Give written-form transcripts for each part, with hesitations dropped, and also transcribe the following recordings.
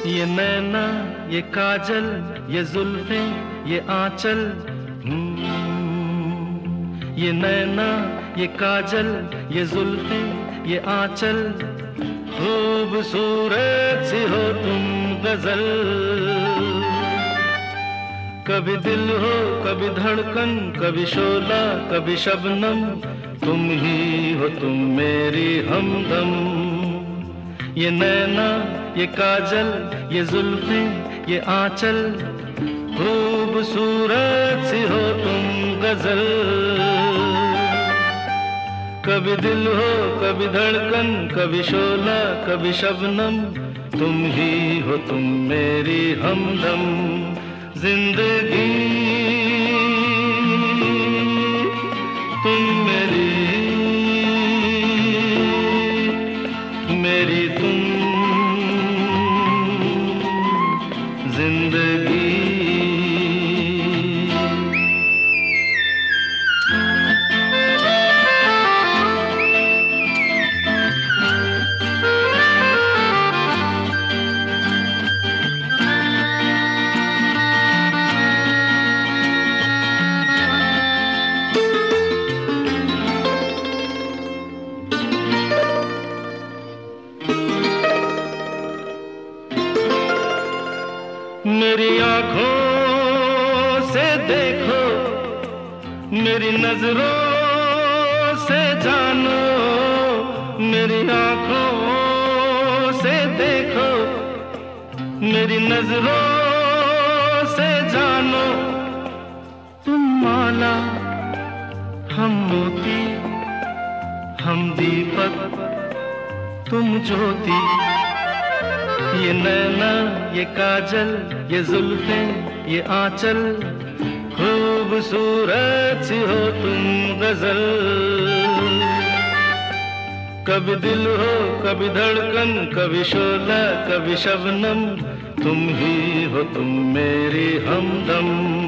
ये नैना, ये काजल, ये जुल्फें, ये आंचल। ये नैना, ये काजल, ये जुल्फें, ये आंचल। खूबसूरत सी हो तुम गजल। कभी दिल हो, कभी धड़कन, कभी शोला, कभी शबनम। तुम ही हो तुम मेरी हमदम। ये नैना, ये काजल, ये जुल्फें, ये आंचल। खूबसूरत सी हो तुम गजल। कभी दिल हो, कभी धड़कन, कभी शोला, कभी शबनम। तुम ही हो तुम मेरी हमदम। जिंदगी तुम मेरी, मेरी तुम जिंदगी। मेरी आँखों से देखो, मेरी नजरों से जानो। मेरी आँखों से देखो, मेरी नजरों से जानो। तुम माला, हम मोती, हम दीपक, तुम ज्योति। ये नैना, ये काजल, ये जुल्फें, ये आंचल। खूबसूरत सी हो तुम गजल। कभी दिल हो, कभी धड़कन, कभी शोला, कभी शबनम। तुम ही हो तुम मेरी हमदम।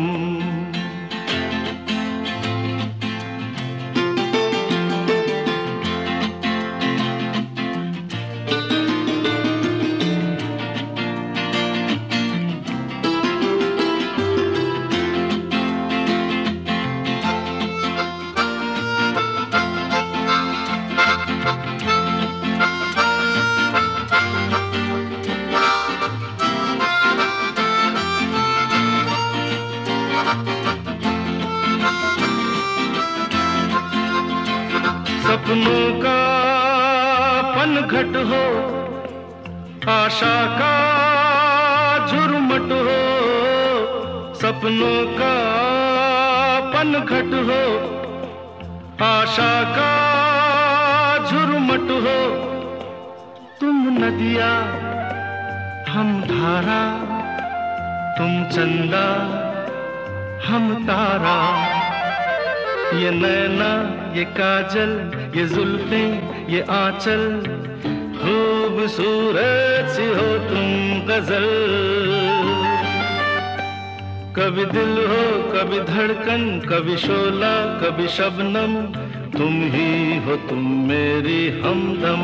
सपनों का पनघट हो, आशा का झुरमुट हो। सपनों का पनघट हो, आशा का झुरमुट हो। तुम नदिया, हम धारा, तुम चंदा, हम तारा। ये नैना, ये काजल, ये जुल्फें, ये आंचल। खूबसूरत सी हो तुम गजल। कभी दिल हो, कभी धड़कन, कभी शोला, कभी शबनम। तुम ही हो तुम मेरी हमदम।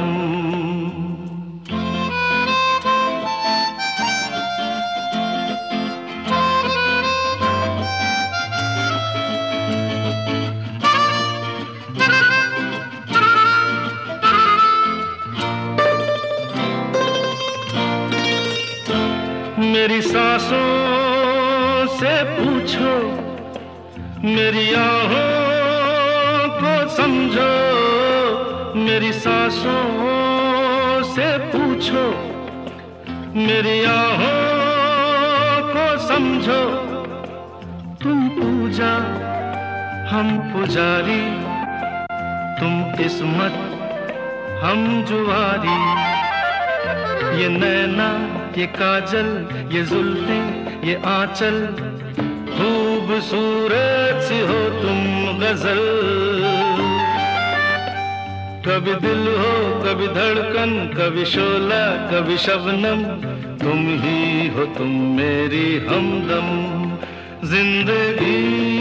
मेरी सांसों से पूछो, मेरी आहों को समझो। मेरी सांसों से पूछो, मेरी आहों को समझो। तुम पूजा, हम पुजारी, तुम किस्मत, हम जुआरी। ये नैना, ये काजल, ये जुल्फें, ये आंचल। खूबसूरत सी हो तुम गजल। कभी दिल हो, कभी धड़कन, कभी शोला, कभी शबनम। तुम ही हो तुम मेरी हमदम। जिंदगी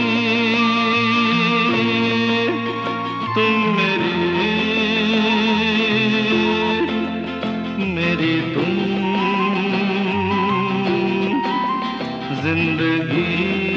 तुम मेरी, मेरी तुम जिंदगी